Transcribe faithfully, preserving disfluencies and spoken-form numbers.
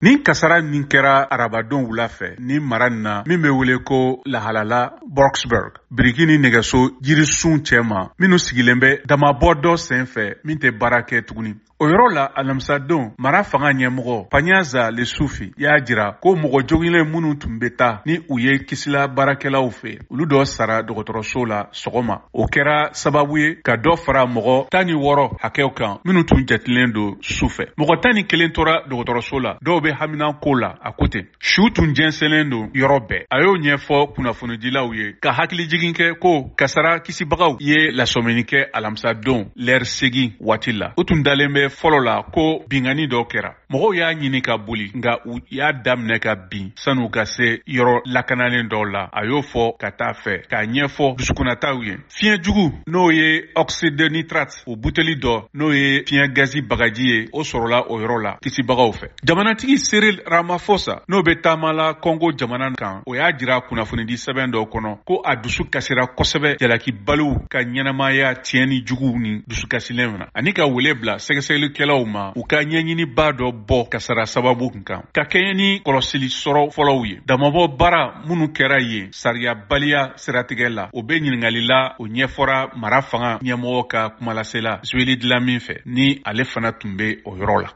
Ni kasara min kɛra arabadon wula fɛ ni mara na min bɛ wele ko lahalala Boksburg biriki ni nɛgɛso jirisun cɛma minnu sigilen bɛ damabɔ dɔ sen fɛ min tɛ baara kɛ tuguni. O yɔrɔ la alamisadon mara fanga ɲɛmɔgɔ Panyaza Lesufi y'a jira ko mɔgɔ jogilen minnu tun bɛ taa ni u ye kisila baarakɛlaw fɛ olu dɔ sara dɔgɔtɔrɔso la sɔgɔma. O kɛra sababu ye ka dɔ fara mɔgɔ tan ni wɔɔrɔ hakɛw kan minnu tun jatilen don su fɛ. Mɔgɔ tan ni kelen tora dɔgɔtɔrɔso la dɔw bɛ haminan ko la a ko ten. Su tun jɛnsɛnlen don yɔrɔ bɛɛ. A y'o ɲɛfɔ kunnafonidilaw ye ka hakili jigin kɛ ko kasara kisibagaw ye lasɔmini kɛ alamisadon lɛri segin waati la. U tun dalen bɛ fɔlɔ la ko bingani dɔ kɛra. Mɔgɔw y'a ɲini ka boli nka u y'a daminɛ ka bin sanu ka se yɔrɔ lakanalen dɔw la. A y'o fɔ ka taa fɛ k'a ɲɛfɔ dusukunnataw ye. Fiɲɛ jugu n'o ye oxyde de nitrate o buteli dɔ n'o ye fiɲɛ gazi bagaji ye o sɔrɔla o yɔrɔ la kisibagaw fɛ. Jamanatigi Cyril Ramaphosa n'o bɛ taama la Congo jamana kan o y'a jira kunnafonidi sɛbɛn dɔw kɔnɔ ko a dusu kasira kosɛbɛ jalaki baliw ka ɲɛnamaya tiɲɛni juguw ni dusukasilen na ani ka wele bila sɛgɛsɛgɛlikɛlaw ma u ka ɲɛɲiniba dɔ bɔ kasara sababu kan ka kɛɲɛ ni kɔlɔsili sɔrɔ fɔlɔw ye. Damabɔ baara minnu kɛra yen sariyabaliya siratigɛ la o bɛ ɲininkali la o ɲɛfɔra mara fanga ɲɛmɔgɔ ka kumalasela Zweli Dlamini fɛ ni ale fana tun bɛ o yɔrɔ la.